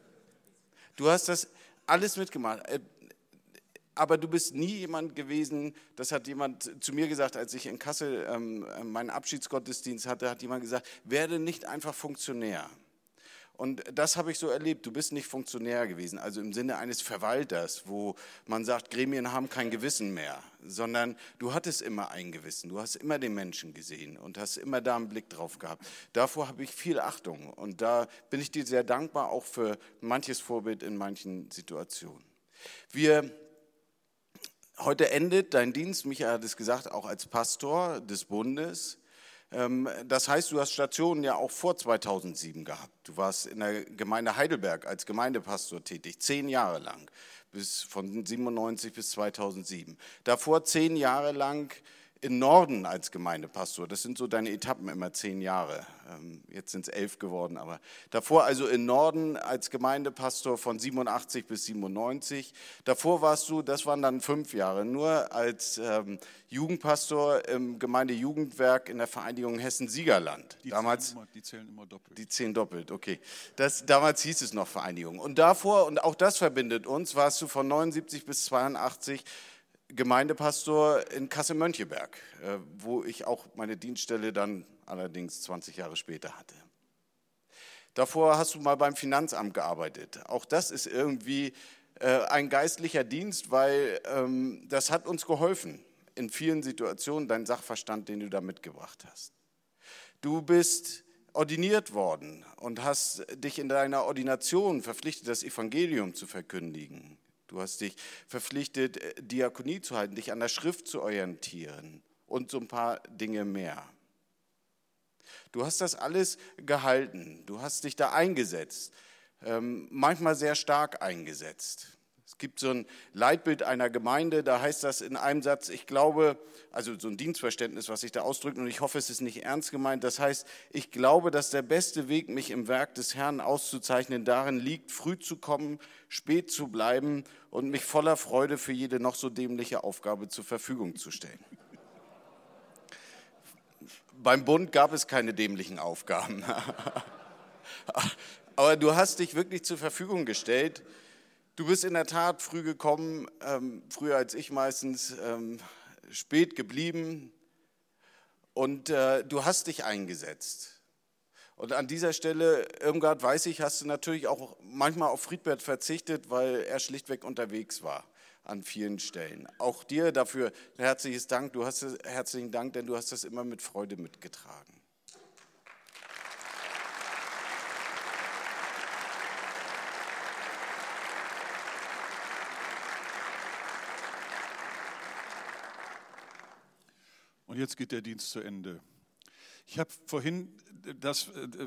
Du hast das alles mitgemacht. Äh, Aber du bist nie jemand gewesen, das hat jemand zu mir gesagt, als ich in Kassel ähm, meinen Abschiedsgottesdienst hatte, hat jemand gesagt, werde nicht einfach Funktionär. Und das habe ich so erlebt, du bist nicht Funktionär gewesen, also im Sinne eines Verwalters, wo man sagt, Gremien haben kein Gewissen mehr, sondern du hattest immer ein Gewissen, du hast immer den Menschen gesehen und hast immer da einen Blick drauf gehabt. Davor habe ich viel Achtung und da bin ich dir sehr dankbar, auch für manches Vorbild in manchen Situationen. Wir Heute endet dein Dienst, Michael hat es gesagt, auch als Pastor des Bundes. Das heißt, du hast Stationen ja auch vor zweitausendsieben gehabt. Du warst in der Gemeinde Heidelberg als Gemeindepastor tätig, zehn Jahre lang, bis von siebenundneunzig bis zweitausendsieben. Davor zehn Jahre lang in Norden als Gemeindepastor. Das sind so deine Etappen, immer zehn Jahre. Jetzt sind es elf geworden, aber davor also in Norden als Gemeindepastor von siebenundachtzig bis siebenundneunzig. Davor warst du, das waren dann fünf Jahre, nur als ähm, Jugendpastor im Gemeindejugendwerk in der Vereinigung Hessen-Siegerland. Die, damals, zählen immer, die zählen immer doppelt. Die zählen doppelt, okay. Das, damals hieß es noch Vereinigung. Und davor, und auch das verbindet uns, warst du von neunundsiebzig bis zweiundachtzig Gemeindepastor in Kassel-Mönckeberg, wo ich auch meine Dienststelle dann allerdings zwanzig Jahre später hatte. Davor hast du mal beim Finanzamt gearbeitet. Auch das ist irgendwie ein geistlicher Dienst, weil das hat uns geholfen in vielen Situationen, dein Sachverstand, den du da mitgebracht hast. Du bist ordiniert worden und hast dich in deiner Ordination verpflichtet, das Evangelium zu verkündigen. Du hast dich verpflichtet, Diakonie zu halten, dich an der Schrift zu orientieren und so ein paar Dinge mehr. Du hast das alles gehalten, du hast dich da eingesetzt, ähm, manchmal sehr stark eingesetzt. Es gibt so ein Leitbild einer Gemeinde, da heißt das in einem Satz, ich glaube, also so ein Dienstverständnis, was sich da ausdrückt, und ich hoffe, es ist nicht ernst gemeint, das heißt, ich glaube, dass der beste Weg, mich im Werk des Herrn auszuzeichnen, darin liegt, früh zu kommen, spät zu bleiben und mich voller Freude für jede noch so dämliche Aufgabe zur Verfügung zu stellen. Beim Bund gab es keine dämlichen Aufgaben. Aber du hast dich wirklich zur Verfügung gestellt. Du bist in der Tat früh gekommen, ähm, früher als ich meistens, ähm, spät geblieben und äh, du hast dich eingesetzt. Und an dieser Stelle, Irmgard, weiß ich, hast du natürlich auch manchmal auf Friedbert verzichtet, weil er schlichtweg unterwegs war an vielen Stellen. Auch dir dafür ein herzliches Dank, du hast, herzlichen Dank, denn du hast das immer mit Freude mitgetragen. Und jetzt geht der Dienst zu Ende. Ich habe vorhin, das,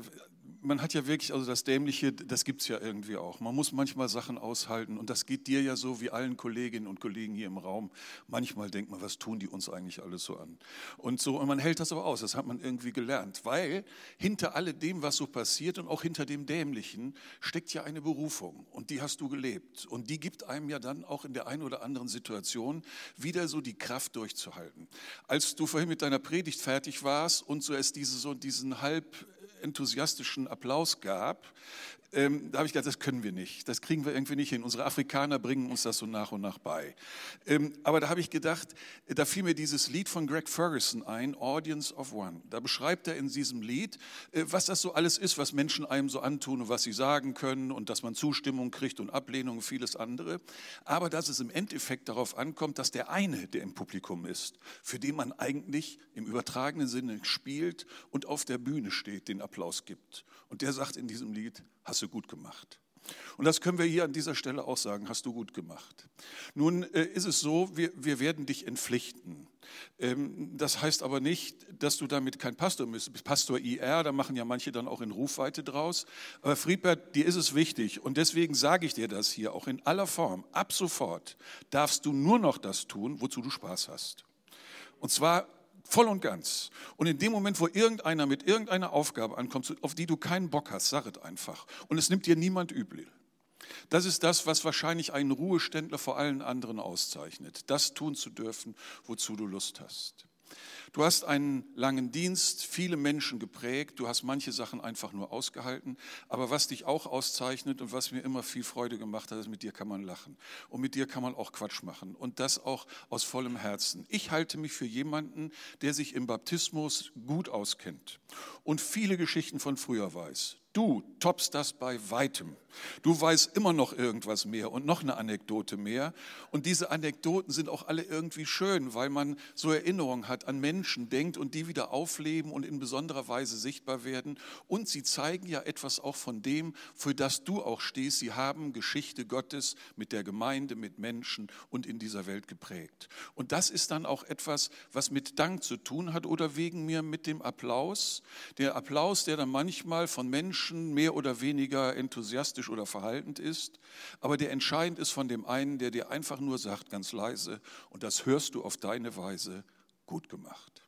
man hat ja wirklich, also das Dämliche, das gibt es ja irgendwie auch. Man muss manchmal Sachen aushalten und das geht dir ja so wie allen Kolleginnen und Kollegen hier im Raum. Manchmal denkt man, was tun die uns eigentlich alles so an? Und so, und man hält das aber aus, das hat man irgendwie gelernt, weil hinter alledem, was so passiert und auch hinter dem Dämlichen, steckt ja eine Berufung und die hast du gelebt. Und die gibt einem ja dann auch in der einen oder anderen Situation wieder so die Kraft durchzuhalten. Als du vorhin mit deiner Predigt fertig warst und so es diese, so diesen halb enthusiastischen Applaus gab, ähm, da habe ich gedacht, das können wir nicht, das kriegen wir irgendwie nicht hin. Unsere Afrikaner bringen uns das so nach und nach bei. Ähm, aber da habe ich gedacht, da fiel mir dieses Lied von Greg Ferguson ein, Audience of One. Da beschreibt er in diesem Lied, äh, was das so alles ist, was Menschen einem so antun und was sie sagen können und dass man Zustimmung kriegt und Ablehnung und vieles andere. Aber dass es im Endeffekt darauf ankommt, dass der eine, der im Publikum ist, für den man eigentlich im übertragenen Sinne spielt und auf der Bühne steht, den Applaus gibt. Und der sagt in diesem Lied, hast du gut gemacht. Und das können wir hier an dieser Stelle auch sagen, hast du gut gemacht. Nun äh, ist es so, wir, wir werden dich entpflichten. Ähm, das heißt aber nicht, dass du damit kein Pastor bist. Du bist Pastor I R, da machen ja manche dann auch in Rufweite draus. Aber Friedbert, dir ist es wichtig und deswegen sage ich dir das hier auch in aller Form. Ab sofort darfst du nur noch das tun, wozu du Spaß hast. Und zwar voll und ganz. Und in dem Moment, wo irgendeiner mit irgendeiner Aufgabe ankommt, auf die du keinen Bock hast, sag es einfach. Und es nimmt dir niemand übel. Das ist das, was wahrscheinlich einen Ruheständler vor allen anderen auszeichnet. Das tun zu dürfen, wozu du Lust hast. Du hast einen langen Dienst, viele Menschen geprägt, du hast manche Sachen einfach nur ausgehalten, aber was dich auch auszeichnet und was mir immer viel Freude gemacht hat, ist, mit dir kann man lachen und mit dir kann man auch Quatsch machen und das auch aus vollem Herzen. Ich halte mich für jemanden, der sich im Baptismus gut auskennt und viele Geschichten von früher weiß. Du toppst das bei weitem. Du weißt immer noch irgendwas mehr und noch eine Anekdote mehr. Und diese Anekdoten sind auch alle irgendwie schön, weil man so Erinnerungen hat, an Menschen denkt und die wieder aufleben und in besonderer Weise sichtbar werden. Und sie zeigen ja etwas auch von dem, für das du auch stehst. Sie haben Geschichte Gottes mit der Gemeinde, mit Menschen und in dieser Welt geprägt. Und das ist dann auch etwas, was mit Dank zu tun hat oder wegen mir mit dem Applaus. Der Applaus, der dann manchmal von Menschen mehr oder weniger enthusiastisch oder verhaltend ist, aber der entscheidend ist von dem einen, der dir einfach nur sagt, ganz leise, und das hörst du auf deine Weise, gut gemacht.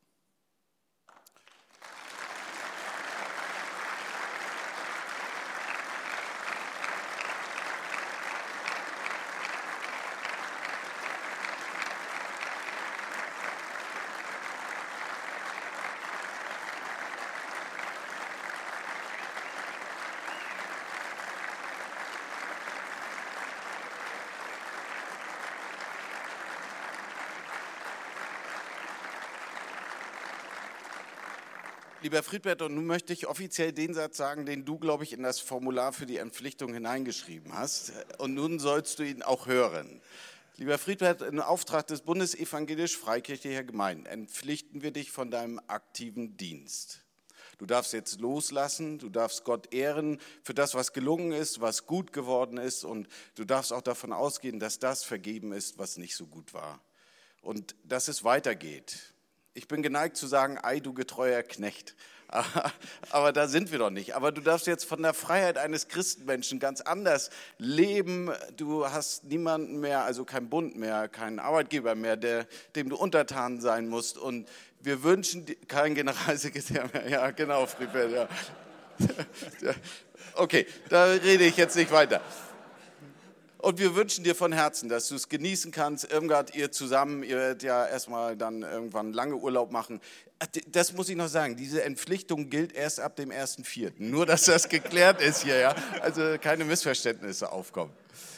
Lieber Friedbert, und nun möchte ich offiziell den Satz sagen, den du, glaube ich, in das Formular für die Entpflichtung hineingeschrieben hast. Und nun sollst du ihn auch hören. Lieber Friedbert, im Auftrag des Bundesevangelisch-Freikirchlicher Gemeinden entpflichten wir dich von deinem aktiven Dienst. Du darfst jetzt loslassen, du darfst Gott ehren für das, was gelungen ist, was gut geworden ist. Und du darfst auch davon ausgehen, dass das vergeben ist, was nicht so gut war. Und dass es weitergeht. ich bin geneigt zu sagen, ei, du getreuer Knecht. Aber da sind wir doch nicht. Aber du darfst jetzt von der Freiheit eines Christenmenschen ganz anders leben. Du hast niemanden mehr, also keinen Bund mehr, keinen Arbeitgeber mehr, der, dem du untertan sein musst. Und wir wünschen dir keinen Generalsekretär mehr. Ja, genau, Friedbert. Ja. Okay, da rede ich jetzt nicht weiter. Und wir wünschen dir von Herzen, dass du es genießen kannst. Irmgard, ihr zusammen, ihr werdet ja erstmal dann irgendwann lange Urlaub machen. Das muss ich noch sagen, diese Entpflichtung gilt erst ab dem ersten vierten Nur, dass das geklärt ist hier, ja. Also keine Missverständnisse aufkommen.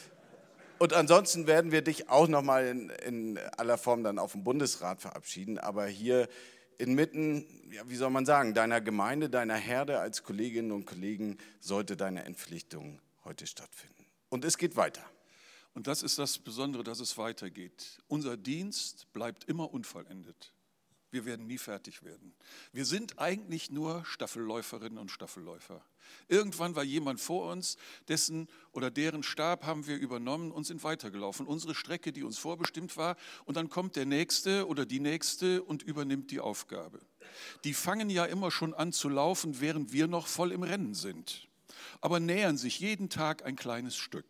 Und ansonsten werden wir dich auch nochmal in, in aller Form dann auf dem Bundesrat verabschieden. Aber hier inmitten, ja, wie soll man sagen, deiner Gemeinde, deiner Herde als Kolleginnen und Kollegen sollte deine Entpflichtung heute stattfinden. Und es geht weiter. Und das ist das Besondere, dass es weitergeht. Unser Dienst bleibt immer unvollendet. Wir werden nie fertig werden. Wir sind eigentlich nur Staffelläuferinnen und Staffelläufer. Irgendwann war jemand vor uns, dessen oder deren Stab haben wir übernommen und sind weitergelaufen. Unsere Strecke, die uns vorbestimmt war. Und dann kommt der Nächste oder die Nächste und übernimmt die Aufgabe. Die fangen ja immer schon an zu laufen, während wir noch voll im Rennen sind. Aber nähern sich jeden Tag ein kleines Stück.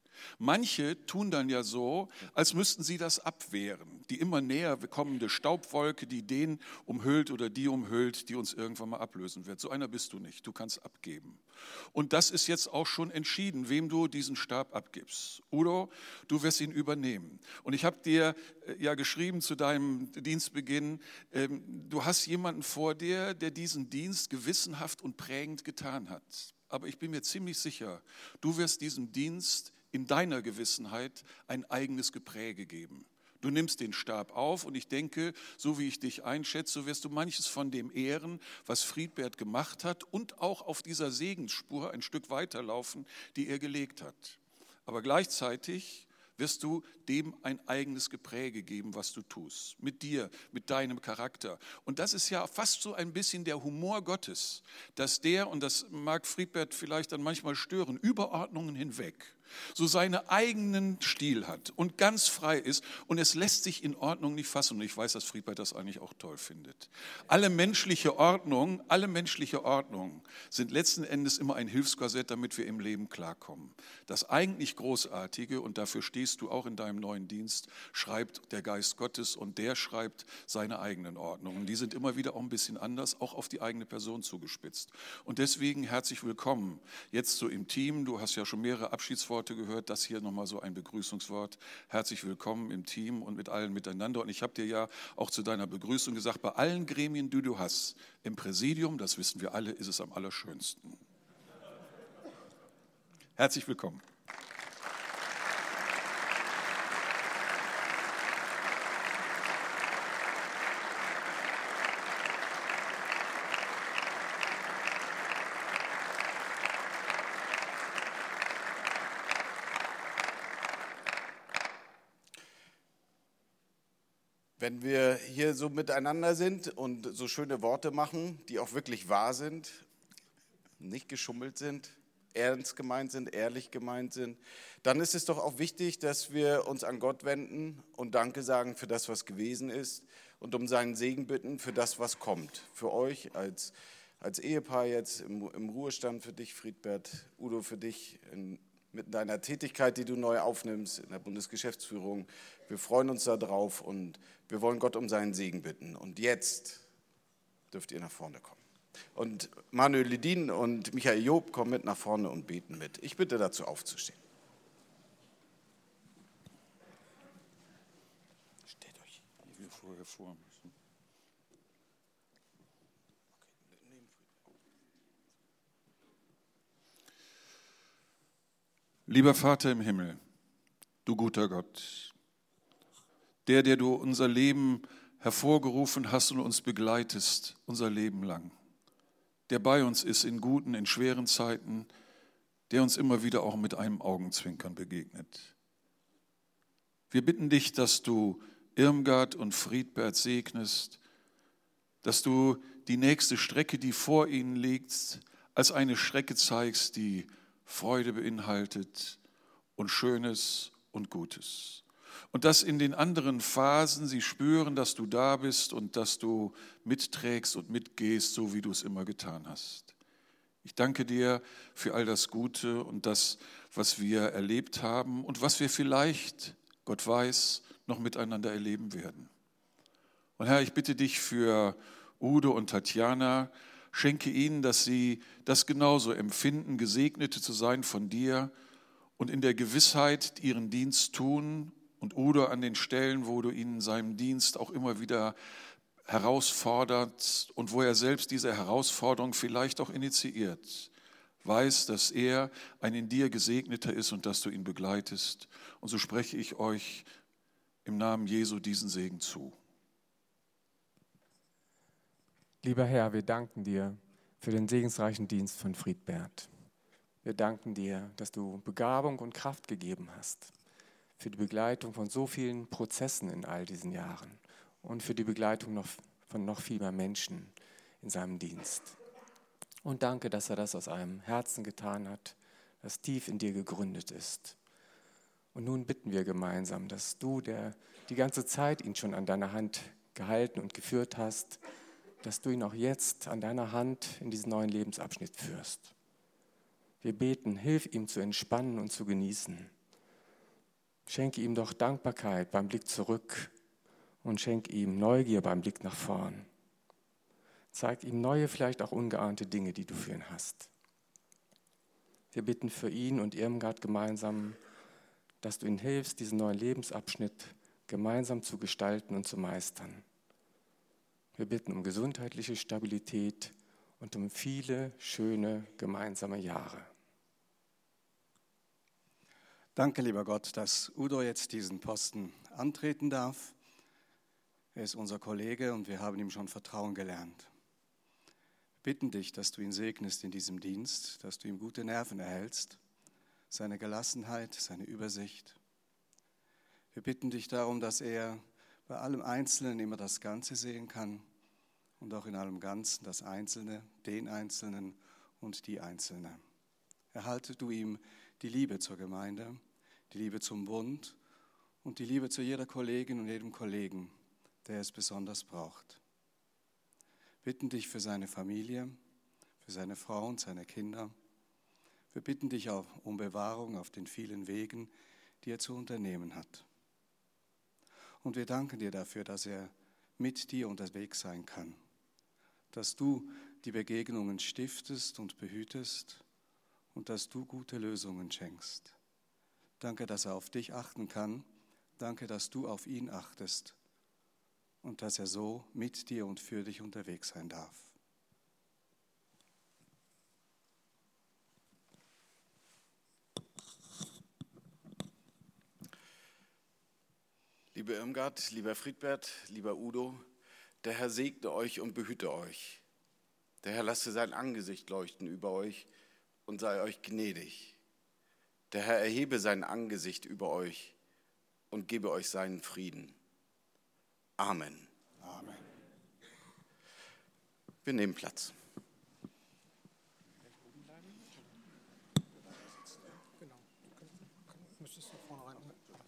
Manche tun dann ja so, als müssten sie das abwehren. Die immer näher kommende Staubwolke, die den umhüllt oder die umhüllt, die uns irgendwann mal ablösen wird. So einer bist du nicht, du kannst abgeben. Und das ist jetzt auch schon entschieden, wem du diesen Stab abgibst. Udo, du wirst ihn übernehmen. Und ich habe dir ja geschrieben zu deinem Dienstbeginn, du hast jemanden vor dir, der diesen Dienst gewissenhaft und prägend getan hat. Aber ich bin mir ziemlich sicher, du wirst diesem Dienst in deiner Gewissenheit ein eigenes Gepräge geben. Du nimmst den Stab auf und ich denke, so wie ich dich einschätze, so wirst du manches von dem ehren, was Friedbert gemacht hat und auch auf dieser Segensspur ein Stück weiterlaufen, die er gelegt hat. Aber gleichzeitig wirst du dem ein eigenes Gepräge geben, was du tust, mit dir, mit deinem Charakter. Und das ist ja fast so ein bisschen der Humor Gottes, dass der, und das mag Friedbert vielleicht dann manchmal stören, über Ordnungen hinweg so seinen eigenen Stil hat und ganz frei ist und es lässt sich in Ordnung nicht fassen. Und ich weiß, dass Friedbert das eigentlich auch toll findet. Alle menschliche Ordnung, alle menschliche Ordnung sind letzten Endes immer ein Hilfskorsett, damit wir im Leben klarkommen. Das eigentlich Großartige, und dafür stehst du auch in deinem neuen Dienst, schreibt der Geist Gottes und der schreibt seine eigenen Ordnungen. Die sind immer wieder auch ein bisschen anders, auch auf die eigene Person zugespitzt. Und deswegen herzlich willkommen jetzt so im Team. Du hast ja schon mehrere Abschiedsworte gehört, das hier nochmal so ein Begrüßungswort. Herzlich willkommen im Team und mit allen miteinander. Und ich habe dir ja auch zu deiner Begrüßung gesagt, bei allen Gremien, die du hast, im Präsidium, das wissen wir alle, ist es am allerschönsten. Herzlich willkommen. Wenn wir hier so miteinander sind und so schöne Worte machen, die auch wirklich wahr sind, nicht geschummelt sind, ernst gemeint sind, ehrlich gemeint sind, dann ist es doch auch wichtig, dass wir uns an Gott wenden und Danke sagen für das, was gewesen ist und um seinen Segen bitten für das, was kommt. Für euch als, als Ehepaar jetzt im, im Ruhestand, für dich, Friedbert, Udo, für dich in, mit deiner Tätigkeit, die du neu aufnimmst in der Bundesgeschäftsführung. Wir freuen uns darauf und wir wollen Gott um seinen Segen bitten. Und jetzt dürft ihr nach vorne kommen. Und Manuel Ledin und Michael Job kommen mit nach vorne und beten mit. Ich bitte dazu aufzustehen. Steht euch. Wie wir vorher vor müssen. Lieber Vater im Himmel, du guter Gott, der, der du unser Leben hervorgerufen hast und uns begleitest, unser Leben lang, der bei uns ist in guten, in schweren Zeiten, der uns immer wieder auch mit einem Augenzwinkern begegnet. Wir bitten dich, dass du Irmgard und Friedbert segnest, dass du die nächste Strecke, die vor ihnen liegt, als eine Strecke zeigst, die Freude beinhaltet und Schönes und Gutes. Und dass in den anderen Phasen sie spüren, dass du da bist und dass du mitträgst und mitgehst, so wie du es immer getan hast. Ich danke dir für all das Gute und das, was wir erlebt haben und was wir vielleicht, Gott weiß, noch miteinander erleben werden. Und Herr, ich bitte dich für Udo und Tatjana, schenke ihnen, dass sie das genauso empfinden, Gesegnete zu sein von dir und in der Gewissheit ihren Dienst tun und Udo an den Stellen, wo du ihn in seinem Dienst auch immer wieder herausfordert und wo er selbst diese Herausforderung vielleicht auch initiiert, weiß, dass er ein in dir Gesegneter ist und dass du ihn begleitest. Und so spreche ich euch im Namen Jesu diesen Segen zu. Lieber Herr, wir danken dir für den segensreichen Dienst von Friedbert. Wir danken dir, dass du Begabung und Kraft gegeben hast für die Begleitung von so vielen Prozessen in all diesen Jahren und für die Begleitung noch, von noch viel mehr Menschen in seinem Dienst. Und danke, dass er das aus einem Herzen getan hat, das tief in dir gegründet ist. Und nun bitten wir gemeinsam, dass du, der die ganze Zeit ihn schon an deiner Hand gehalten und geführt hast, dass du ihn auch jetzt an deiner Hand in diesen neuen Lebensabschnitt führst. Wir beten, hilf ihm zu entspannen und zu genießen. Schenke ihm doch Dankbarkeit beim Blick zurück und schenke ihm Neugier beim Blick nach vorn. Zeig ihm neue, vielleicht auch ungeahnte Dinge, die du für ihn hast. Wir bitten für ihn und Irmgard gemeinsam, dass du ihm hilfst, diesen neuen Lebensabschnitt gemeinsam zu gestalten und zu meistern. Wir bitten um gesundheitliche Stabilität und um viele schöne gemeinsame Jahre. Danke, lieber Gott, dass Udo jetzt diesen Posten antreten darf. Er ist unser Kollege und wir haben ihm schon Vertrauen gelernt. Wir bitten dich, dass du ihn segnest in diesem Dienst, dass du ihm gute Nerven erhältst, seine Gelassenheit, seine Übersicht. Wir bitten dich darum, dass er bei allem Einzelnen immer das Ganze sehen kann und auch in allem Ganzen das Einzelne, den Einzelnen und die Einzelne. Erhalte du ihm die Liebe zur Gemeinde, die Liebe zum Bund und die Liebe zu jeder Kollegin und jedem Kollegen, der es besonders braucht. Wir bitten dich für seine Familie, für seine Frau und seine Kinder. Wir bitten dich auch um Bewahrung auf den vielen Wegen, die er zu unternehmen hat. Und wir danken dir dafür, dass er mit dir unterwegs sein kann, dass du die Begegnungen stiftest und behütest und dass du gute Lösungen schenkst. Danke, dass er auf dich achten kann. Danke, dass du auf ihn achtest und dass er so mit dir und für dich unterwegs sein darf. Liebe Irmgard, lieber Friedbert, lieber Udo, der Herr segne euch und behüte euch. Der Herr lasse sein Angesicht leuchten über euch und sei euch gnädig. Der Herr erhebe sein Angesicht über euch und gebe euch seinen Frieden. Amen. Amen. Wir nehmen Platz. Genau. Müsstest du vorne rein.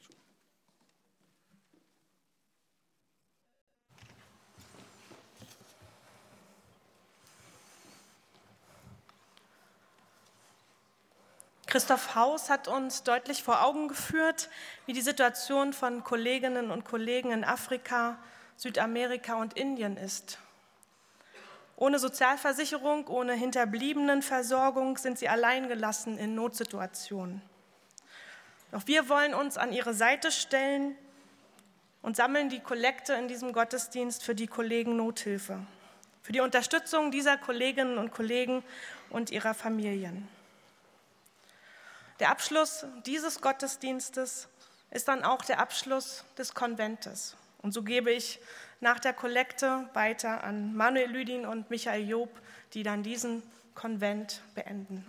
Christoph Haus hat uns deutlich vor Augen geführt, wie die Situation von Kolleginnen und Kollegen in Afrika, Südamerika und Indien ist. Ohne Sozialversicherung, ohne Hinterbliebenenversorgung sind sie alleingelassen in Notsituationen. Doch wir wollen uns an ihre Seite stellen und sammeln die Kollekte in diesem Gottesdienst für die Kollegen Nothilfe, für die Unterstützung dieser Kolleginnen und Kollegen und ihrer Familien. Der Abschluss dieses Gottesdienstes ist dann auch der Abschluss des Konventes. Und so gebe ich nach der Kollekte weiter an Manuel Lüdin und Michael Job, die dann diesen Konvent beenden.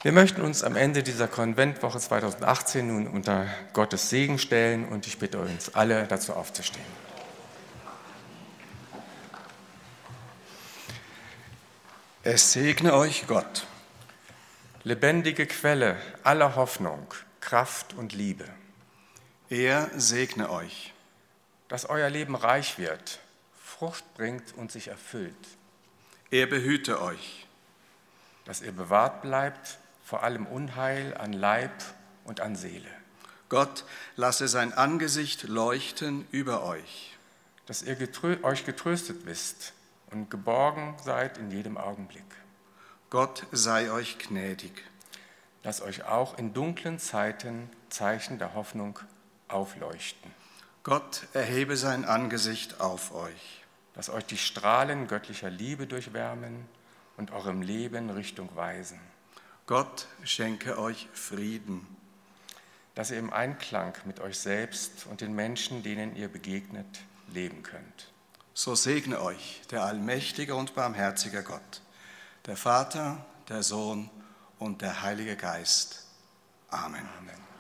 Wir möchten uns am Ende dieser Konventwoche zweitausendachtzehn nun unter Gottes Segen stellen und ich bitte uns alle, dazu aufzustehen. Es segne euch Gott, lebendige Quelle aller Hoffnung, Kraft und Liebe. Er segne euch, dass euer Leben reich wird, Frucht bringt und sich erfüllt. er behüte euch, dass ihr bewahrt bleibt vor allem Unheil an Leib und an Seele. Gott lasse sein Angesicht leuchten über euch, dass ihr getrö- euch getröstet wisst und geborgen seid in jedem Augenblick. Gott sei euch gnädig, dass euch auch in dunklen Zeiten Zeichen der Hoffnung aufleuchten. Gott erhebe sein Angesicht auf euch, dass euch die Strahlen göttlicher Liebe durchwärmen und eurem Leben Richtung weisen. Gott schenke euch Frieden, dass ihr im Einklang mit euch selbst und den Menschen, denen ihr begegnet, leben könnt. so segne euch der allmächtige und barmherzige Gott, der Vater, der Sohn und der Heilige Geist. Amen. Amen.